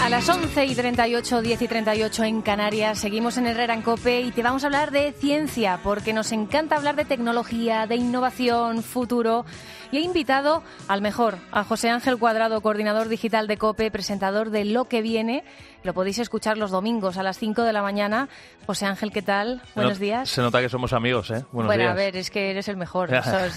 A las 11:38, 10:38 en Canarias, seguimos en Herrera en COPE y te vamos a hablar de ciencia, porque nos encanta hablar de tecnología, de innovación, futuro. Y he invitado al mejor, a José Ángel Cuadrado, coordinador digital de COPE, presentador de Lo que viene. Lo podéis escuchar los domingos a las 5 de la mañana. José Ángel, ¿qué tal? Buenos días. Se nota que somos amigos, ¿eh? Buenos días. A ver, es que eres el mejor.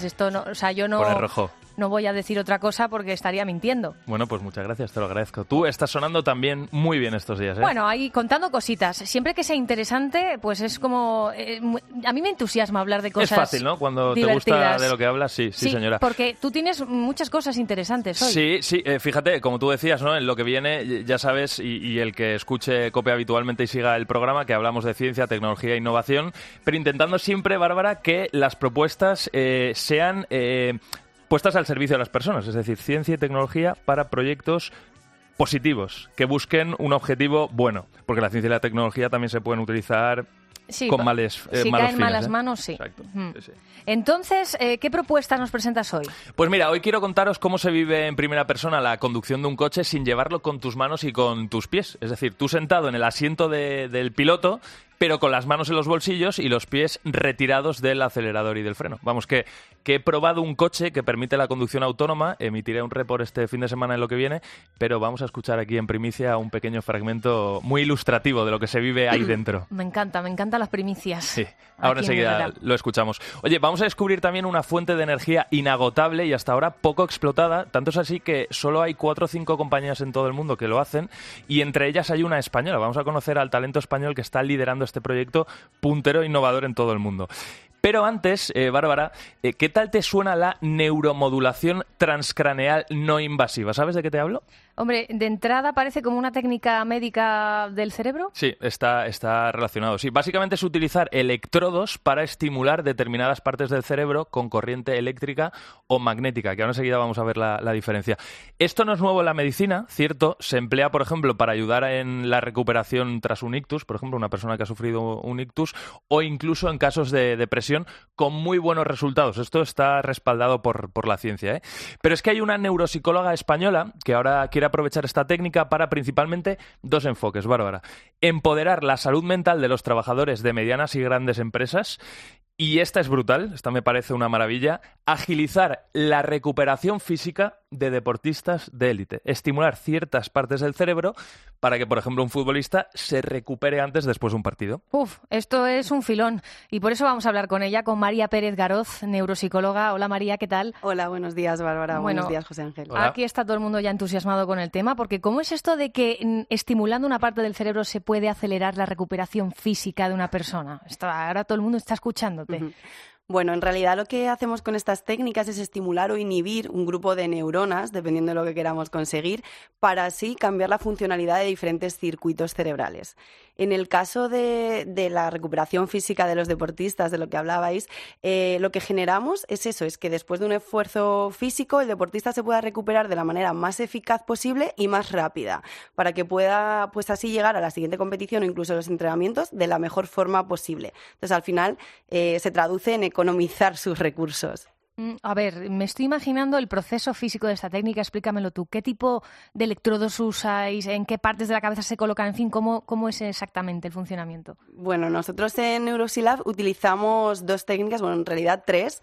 Yo no... Pone rojo. No voy a decir otra cosa porque estaría mintiendo. Bueno, pues muchas gracias, te lo agradezco. Tú estás sonando también muy bien estos días, ¿eh? Bueno, ahí contando cositas. Siempre que sea interesante, pues es como... a mí me entusiasma hablar de cosas. Es fácil, ¿no? Cuando divertidas. Te gusta de lo que hablas, sí, señora. Porque tú tienes muchas cosas interesantes hoy. Sí, fíjate, como tú decías, ¿no? En Lo que viene, ya sabes, y el que escuche COPE habitualmente y siga el programa, que hablamos de ciencia, tecnología e innovación, pero intentando siempre, Bárbara, que las propuestas sean... puestas al servicio de las personas, es decir, ciencia y tecnología para proyectos positivos, que busquen un objetivo bueno, porque la ciencia y la tecnología también se pueden utilizar con malos fines. Si caen en malas manos, sí. Exacto. Sí. Entonces, ¿qué propuestas nos presentas hoy? Pues mira, hoy quiero contaros cómo se vive en primera persona la conducción de un coche sin llevarlo con tus manos y con tus pies. Es decir, tú sentado en el asiento del piloto, pero con las manos en los bolsillos y los pies retirados del acelerador y del freno. Vamos, que he probado un coche que permite la conducción autónoma, emitiré un report este fin de semana en Lo que viene, pero vamos a escuchar aquí en primicia un pequeño fragmento muy ilustrativo de lo que se vive ahí dentro. Me encantan las primicias. Sí, ahora enseguida lo escuchamos. Oye, vamos a descubrir también una fuente de energía inagotable y hasta ahora poco explotada, tanto es así que solo hay 4 o 5 compañías en todo el mundo que lo hacen y entre ellas hay una española. Vamos a conocer al talento español que está liderando este proyecto puntero e innovador en todo el mundo. Pero antes, Bárbara, ¿qué tal te suena la neuromodulación transcraneal no invasiva? ¿Sabes de qué te hablo? Hombre, de entrada parece como una técnica médica del cerebro. Sí, está relacionado. Sí, básicamente es utilizar electrodos para estimular determinadas partes del cerebro con corriente eléctrica o magnética, que ahora enseguida vamos a ver la diferencia. Esto no es nuevo en la medicina, cierto. Se emplea, por ejemplo, para ayudar en la recuperación tras un ictus, por ejemplo, una persona que ha sufrido un ictus, o incluso en casos de depresión, con muy buenos resultados. Esto está respaldado por la ciencia, ¿eh? Pero es que hay una neuropsicóloga española que ahora quiere aprovechar esta técnica para principalmente 2 enfoques, Bárbara. Empoderar la salud mental de los trabajadores de medianas y grandes empresas. Y esta es brutal, esta me parece una maravilla, agilizar la recuperación física de deportistas de élite, estimular ciertas partes del cerebro para que, por ejemplo, un futbolista se recupere antes después de un partido. Esto es un filón y por eso vamos a hablar con ella, con María Pérez Garoz, neuropsicóloga. Hola María, ¿qué tal? Hola, buenos días Bárbara, buenos días José Ángel. Hola. Aquí está todo el mundo ya entusiasmado con el tema, porque ¿cómo es esto de que estimulando una parte del cerebro se puede acelerar la recuperación física de una persona? Ahora todo el mundo está escuchándote. Bueno, en realidad lo que hacemos con estas técnicas es estimular o inhibir un grupo de neuronas, dependiendo de lo que queramos conseguir, para así cambiar la funcionalidad de diferentes circuitos cerebrales. En el caso de la recuperación física de los deportistas, de lo que hablabais, lo que generamos es eso, es que después de un esfuerzo físico el deportista se pueda recuperar de la manera más eficaz posible y más rápida, para que pueda pues así llegar a la siguiente competición o incluso a los entrenamientos de la mejor forma posible. Entonces, al final se traduce en economizar sus recursos. A ver, me estoy imaginando el proceso físico de esta técnica, explícamelo tú. ¿Qué tipo de electrodos usáis? ¿En qué partes de la cabeza se colocan? En fin, ¿cómo es exactamente el funcionamiento? Bueno, nosotros en Neurosilab utilizamos 2 técnicas, bueno, en realidad 3,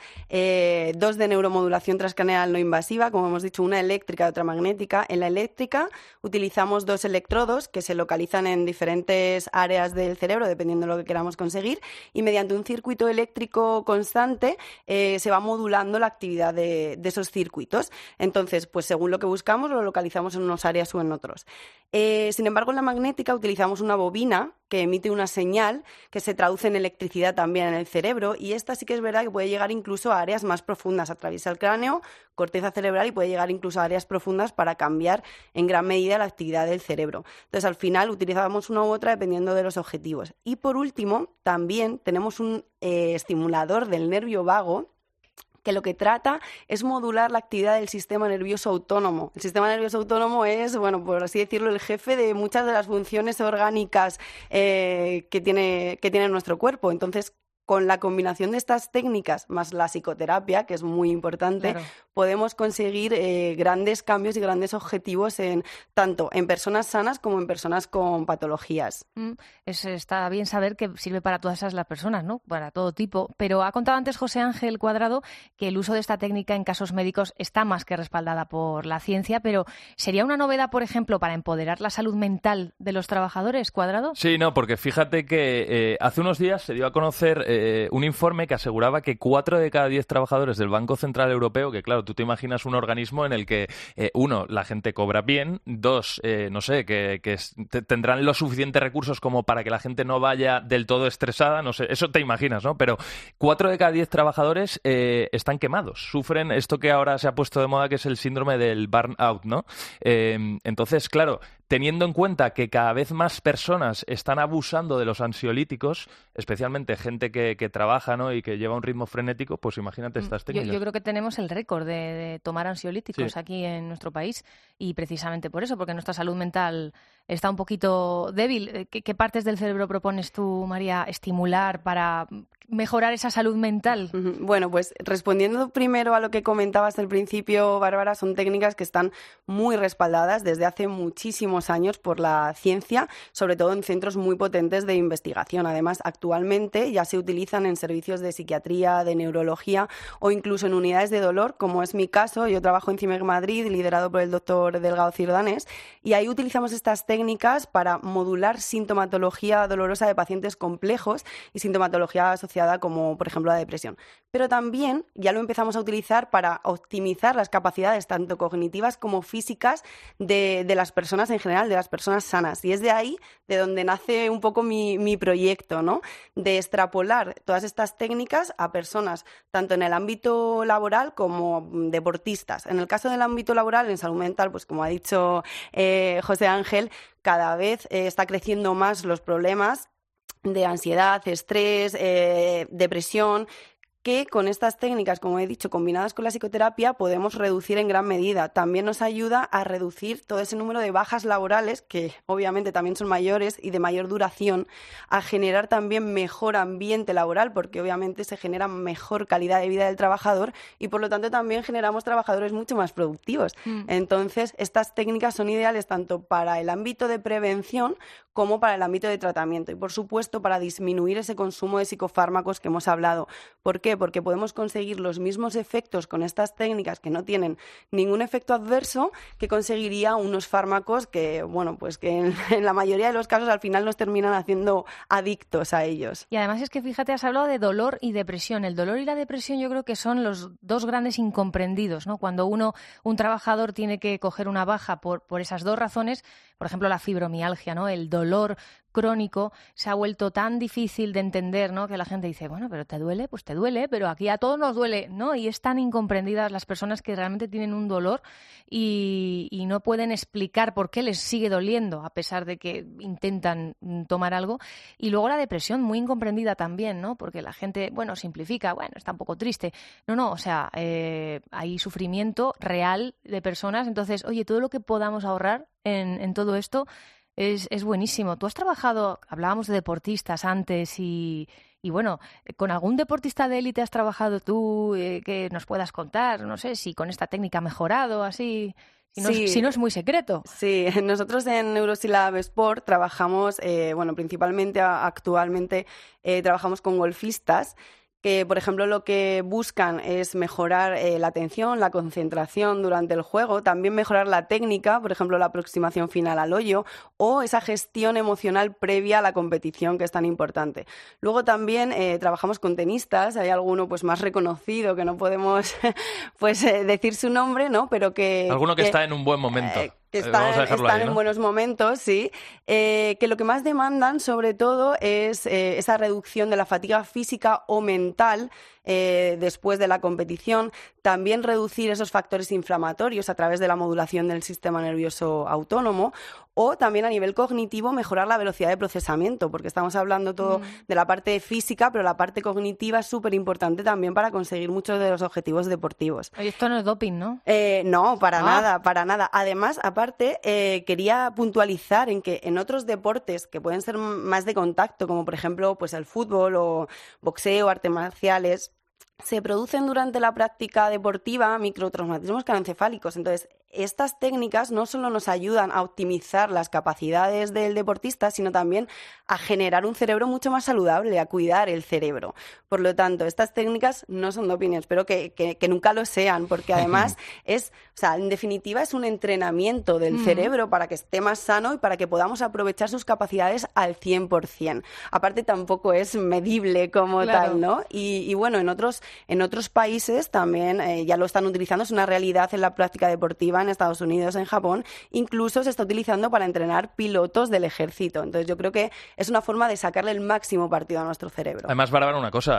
2 de neuromodulación transcraneal no invasiva, como hemos dicho, una eléctrica y otra magnética. En la eléctrica utilizamos 2 electrodos que se localizan en diferentes áreas del cerebro, dependiendo de lo que queramos conseguir, y mediante un circuito eléctrico constante se va modulando la actividad de esos circuitos. Entonces, pues según lo que buscamos, lo localizamos en unas áreas o en otros. Sin embargo, en la magnética utilizamos una bobina que emite una señal que se traduce en electricidad también en el cerebro, y esta sí que es verdad que puede llegar incluso a áreas más profundas, atraviesa el cráneo, corteza cerebral y puede llegar incluso a áreas profundas para cambiar en gran medida la actividad del cerebro. Entonces, al final utilizamos una u otra dependiendo de los objetivos. Y por último, también tenemos un estimulador del nervio vago que lo que trata es modular la actividad del sistema nervioso autónomo. El sistema nervioso autónomo es, bueno, por así decirlo, el jefe de muchas de las funciones orgánicas que tiene nuestro cuerpo. Entonces, con la combinación de estas técnicas más la psicoterapia, que es muy importante, Claro. podemos conseguir grandes cambios y grandes objetivos tanto en personas sanas como en personas con patologías. Está bien saber que sirve para todas las personas, ¿no? Para todo tipo. Pero ha contado antes José Ángel Cuadrado que el uso de esta técnica en casos médicos está más que respaldada por la ciencia, pero ¿sería una novedad, por ejemplo, para empoderar la salud mental de los trabajadores, Cuadrado? Sí, no, porque fíjate que hace unos días se dio a conocer un informe que aseguraba que 4 de cada 10 trabajadores del Banco Central Europeo, que claro, tú te imaginas un organismo en el que, uno, la gente cobra bien, dos, no sé, que tendrán los suficientes recursos como para que la gente no vaya del todo estresada, no sé, eso te imaginas, ¿no? Pero 4 de cada 10 trabajadores están quemados, sufren esto que ahora se ha puesto de moda, que es el síndrome del burnout, ¿no? Entonces, claro, teniendo en cuenta que cada vez más personas están abusando de los ansiolíticos, especialmente gente que trabaja, ¿no? Y que lleva un ritmo frenético, pues imagínate estas técnicas. Yo creo que tenemos el récord de tomar ansiolíticos Sí. aquí en nuestro país y precisamente por eso, porque nuestra salud mental está un poquito débil. ¿Qué partes del cerebro propones tú, María, estimular para mejorar esa salud mental? Bueno, pues respondiendo primero a lo que comentabas al principio, Bárbara, son técnicas que están muy respaldadas desde hace muchísimos años por la ciencia, sobre todo en centros muy potentes de investigación. Además, actualmente ya se utilizan en servicios de psiquiatría, de neurología o incluso en unidades de dolor, como es mi caso. Yo trabajo en CIMEC Madrid, liderado por el doctor Delgado Cirdanés, y ahí utilizamos estas técnicas para modular sintomatología dolorosa de pacientes complejos y sintomatología asociada como, por ejemplo, la depresión. Pero también ya lo empezamos a utilizar para optimizar las capacidades tanto cognitivas como físicas de las personas en general, de las personas sanas. Y es de ahí de donde nace un poco mi proyecto, ¿no? De extrapolar todas estas técnicas a personas tanto en el ámbito laboral como deportistas. En el caso del ámbito laboral, en salud mental, pues como ha dicho José Ángel, cada vez está creciendo más los problemas de ansiedad, estrés, depresión, que con estas técnicas, como he dicho, combinadas con la psicoterapia, podemos reducir en gran medida. También nos ayuda a reducir todo ese número de bajas laborales, que obviamente también son mayores y de mayor duración, a generar también mejor ambiente laboral, porque obviamente se genera mejor calidad de vida del trabajador y por lo tanto también generamos trabajadores mucho más productivos. Entonces, estas técnicas son ideales tanto para el ámbito de prevención como para el ámbito de tratamiento y, por supuesto, para disminuir ese consumo de psicofármacos que hemos hablado. ¿Por qué? Porque podemos conseguir los mismos efectos con estas técnicas que no tienen ningún efecto adverso que conseguiría unos fármacos que, bueno, pues que en la mayoría de los casos al final nos terminan haciendo adictos a ellos. Y además es que, fíjate, has hablado de dolor y depresión. El dolor y la depresión yo creo que son los dos grandes incomprendidos, ¿no? Cuando un trabajador tiene que coger una baja por esas dos razones, por ejemplo, la fibromialgia, ¿no? El dolor crónico se ha vuelto tan difícil de entender, ¿no? Que la gente dice, bueno, pero ¿te duele? Pues te duele, pero aquí a todos nos duele, ¿no? Y es tan incomprendidas las personas que realmente tienen un dolor y no pueden explicar por qué les sigue doliendo, a pesar de que intentan tomar algo. Y luego la depresión, muy incomprendida también, ¿no? Porque la gente, bueno, simplifica, bueno, está un poco triste. No, o sea, hay sufrimiento real de personas. Entonces, oye, todo lo que podamos ahorrar en todo esto es buenísimo. Tú has trabajado, hablábamos de deportistas antes y bueno, ¿con algún deportista de élite has trabajado tú que nos puedas contar? No sé si con esta técnica ha mejorado, así, si no es muy secreto. Sí, nosotros en Neurosilab Sport trabajamos, principalmente actualmente trabajamos con golfistas que, por ejemplo, lo que buscan es mejorar la atención, la concentración durante el juego, también mejorar la técnica, por ejemplo, la aproximación final al hoyo o esa gestión emocional previa a la competición, que es tan importante. Luego también trabajamos con tenistas, hay alguno pues más reconocido que no podemos decir su nombre, ¿no? Pero que... Alguno que está en un buen momento. Que Vamos a dejarlo están ahí, ¿no? en buenos momentos, sí. Que lo que más demandan, sobre todo, es esa reducción de la fatiga física o mental después de la competición, también reducir esos factores inflamatorios a través de la modulación del sistema nervioso autónomo, o también a nivel cognitivo mejorar la velocidad de procesamiento, porque estamos hablando todo de la parte física, pero la parte cognitiva es súper importante también para conseguir muchos de los objetivos deportivos. Oye, esto no es doping, ¿no? No, para nada, para nada. Además, aparte, quería puntualizar en que en otros deportes que pueden ser más de contacto, como por ejemplo pues el fútbol o boxeo, artes marciales, se producen durante la práctica deportiva microtraumatismos craneoencefálicos. Entonces, estas técnicas no solo nos ayudan a optimizar las capacidades del deportista, sino también a generar un cerebro mucho más saludable, a cuidar el cerebro. Por lo tanto, estas técnicas no son doping, espero que nunca lo sean, porque además en definitiva es un entrenamiento del cerebro para que esté más sano y para que podamos aprovechar sus capacidades al 100%. Aparte, tampoco es medible como tal, ¿no? Y bueno, en otros países también ya lo están utilizando, es una realidad en la práctica deportiva en Estados Unidos, en Japón, incluso se está utilizando para entrenar pilotos del ejército. Entonces yo creo que es una forma de sacarle el máximo partido a nuestro cerebro. Además, Bárbara, una cosa,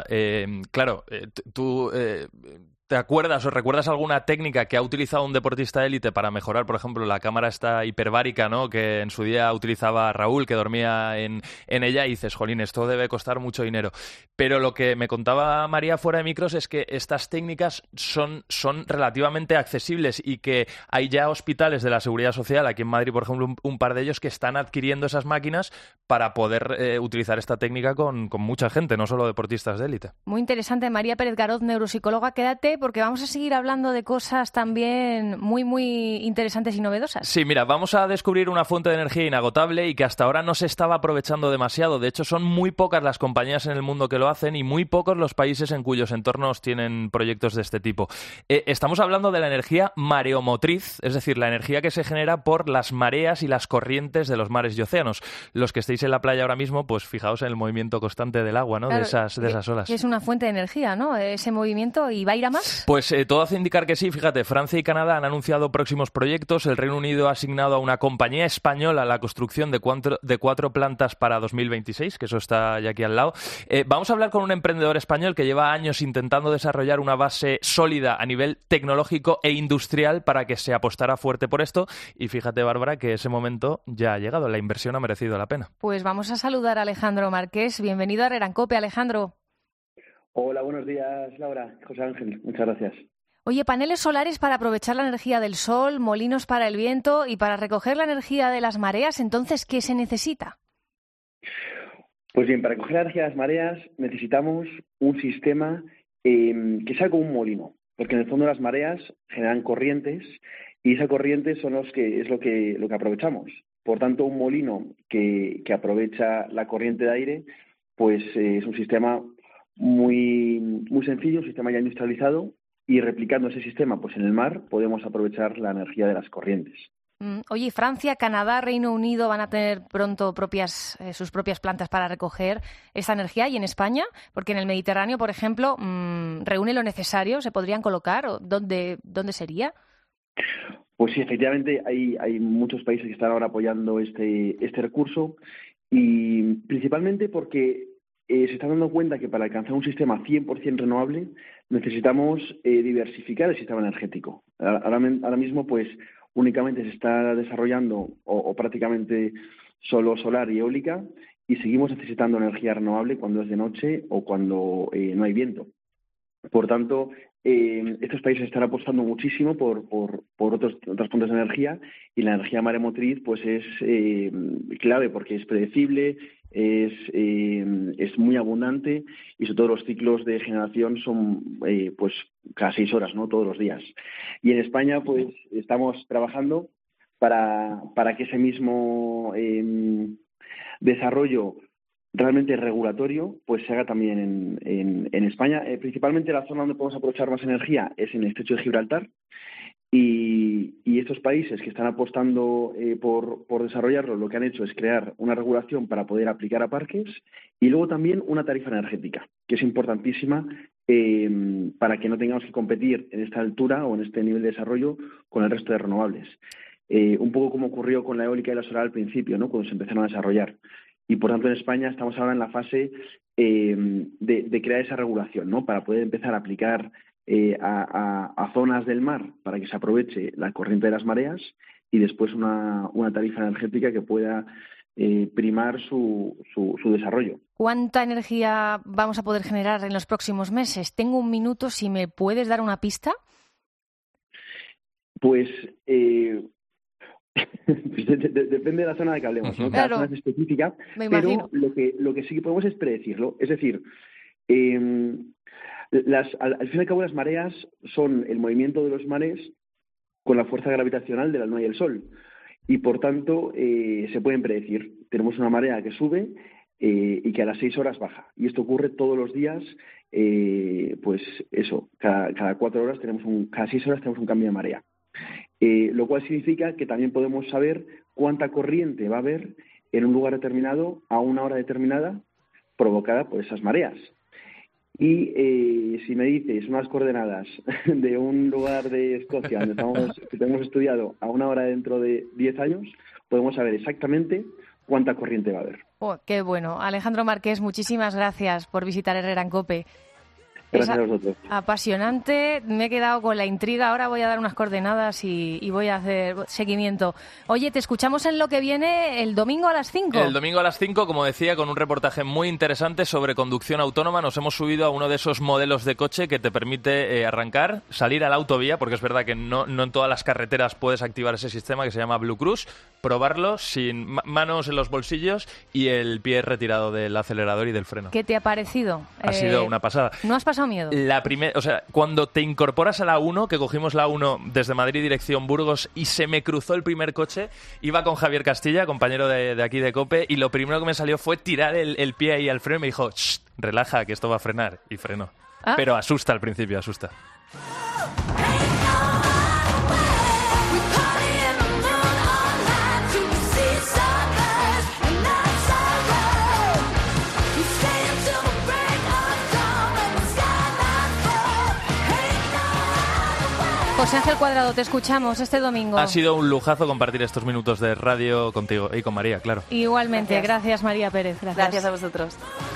tú ¿te acuerdas o recuerdas alguna técnica que ha utilizado un deportista élite para mejorar, por ejemplo, la cámara esta hiperbárica, ¿no?, que en su día utilizaba Raúl, que dormía en ella, y dices, jolín, esto debe costar mucho dinero? Pero lo que me contaba María fuera de micros es que estas técnicas son relativamente accesibles y que hay ya hospitales de la Seguridad Social, aquí en Madrid, por ejemplo, un par de ellos, que están adquiriendo esas máquinas para poder utilizar esta técnica con mucha gente, no solo deportistas de élite. Muy interesante. María Pérez Garoz, neuropsicóloga, quédate porque vamos a seguir hablando de cosas también muy, muy interesantes y novedosas. Sí, mira, vamos a descubrir una fuente de energía inagotable y que hasta ahora no se estaba aprovechando demasiado. De hecho, son muy pocas las compañías en el mundo que lo hacen y muy pocos los países en cuyos entornos tienen proyectos de este tipo. Estamos hablando de la energía mareomotriz, es decir, la energía que se genera por las mareas y las corrientes de los mares y océanos. Los que estéis en la playa ahora mismo, pues fijaos en el movimiento constante del agua, ¿no? Claro, de esas olas. Es una fuente de energía, ¿no? Ese movimiento. ¿Y va a ir a más? Pues todo hace indicar que sí. Fíjate, Francia y Canadá han anunciado próximos proyectos. El Reino Unido ha asignado a una compañía española la construcción de 4 plantas para 2026, que eso está ya aquí al lado. Vamos a hablar con un emprendedor español que lleva años intentando desarrollar una base sólida a nivel tecnológico e industrial para que se apostara fuerte por esto. Y fíjate, Bárbara, que ese momento ya ha llegado. La inversión ha merecido la pena. Pues vamos a saludar a Alejandro Marqués. Bienvenido a Herrera en Cope, Alejandro. Hola, buenos días, Laura. José Ángel, muchas gracias. Oye, paneles solares para aprovechar la energía del sol, molinos para el viento y para recoger la energía de las mareas. Entonces, ¿qué se necesita? Pues bien, para recoger la energía de las mareas necesitamos un sistema que sea como un molino, porque en el fondo las mareas generan corrientes y esa corriente es lo que aprovechamos. Por tanto, un molino que aprovecha la corriente de aire, pues es un sistema muy, muy sencillo, un sistema ya industrializado, y replicando ese sistema pues en el mar podemos aprovechar la energía de las corrientes. Oye, Francia, Canadá, Reino Unido van a tener pronto sus propias plantas para recoger esta energía. ¿Y en España? Porque en el Mediterráneo, por ejemplo, reúne lo necesario, ¿se podrían colocar? ¿Dónde sería? Pues sí, efectivamente hay muchos países que están ahora apoyando este recurso, y principalmente porque se está dando cuenta que para alcanzar un sistema 100% renovable necesitamos diversificar el sistema energético. Ahora mismo, pues, únicamente se está desarrollando o prácticamente solo solar y eólica, y seguimos necesitando energía renovable cuando es de noche o cuando no hay viento. Por tanto, estos países están apostando muchísimo por otras fuentes de energía, y la energía maremotriz pues es clave porque es predecible, es muy abundante, y sobre todo los ciclos de generación son pues cada 6 horas, ¿no? Todos los días. Y en España pues estamos trabajando para que ese mismo desarrollo realmente regulatorio pues se haga también en España. Principalmente la zona donde podemos aprovechar más energía es en el estrecho de Gibraltar, y estos países que están apostando por desarrollarlo, lo que han hecho es crear una regulación para poder aplicar a parques, y luego también una tarifa energética, que es importantísima para que no tengamos que competir en esta altura o en este nivel de desarrollo con el resto de renovables. Un poco como ocurrió con la eólica y la solar al principio, ¿no?, cuando se empezaron a desarrollar. Y por tanto en España estamos ahora en la fase de crear esa regulación, ¿no? Para poder empezar a aplicar a zonas del mar para que se aproveche la corriente de las mareas y después una tarifa energética que pueda primar su desarrollo. ¿Cuánta energía vamos a poder generar en los próximos meses? Tengo un minuto, si me puedes dar una pista. Pues depende de la zona de que hablemos, ¿no? Cada zona es específica, pero lo que sí que podemos es predecirlo. Es decir, al fin y al cabo las mareas son el movimiento de los mares con la fuerza gravitacional de la Luna y el Sol. Y por tanto se pueden predecir. Tenemos una marea que sube y que a las 6 horas baja. Y esto ocurre todos los días, pues eso, cada 4 horas cada 6 horas tenemos un cambio de marea. Lo cual significa que también podemos saber cuánta corriente va a haber en un lugar determinado a una hora determinada provocada por esas mareas. Y si me dices unas coordenadas de un lugar de Escocia que tenemos estudiado a una hora dentro de 10 años, podemos saber exactamente cuánta corriente va a haber. Oh, qué bueno. Alejandro Marqués, muchísimas gracias por visitar Herrera en COPE. Gracias a vosotros. Apasionante. Me he quedado con la intriga. Ahora voy a dar unas coordenadas y voy a hacer seguimiento. Oye, te escuchamos en lo que viene el domingo a las 5. El domingo a las 5, como decía, con un reportaje muy interesante sobre conducción autónoma. Nos hemos subido a uno de esos modelos de coche que te permite arrancar, salir a la autovía, porque es verdad que no en todas las carreteras puedes activar ese sistema que se llama Blue Cruise, probarlo sin manos en los bolsillos y el pie retirado del acelerador y del freno. ¿Qué te ha parecido? Ha sido una pasada. ¿No has pasado miedo? Cuando te incorporas a la 1, que cogimos la 1 desde Madrid dirección Burgos y se me cruzó el primer coche, iba con Javier Castilla, compañero de aquí de COPE, y lo primero que me salió fue tirar el pie ahí al freno y me dijo, relaja, que esto va a frenar, y frenó. Pero asusta al principio, asusta. José Ángel Cuadrado, te escuchamos este domingo. Ha sido un lujazo compartir estos minutos de radio contigo y con María, claro. Igualmente, gracias María Pérez. Gracias a vosotros.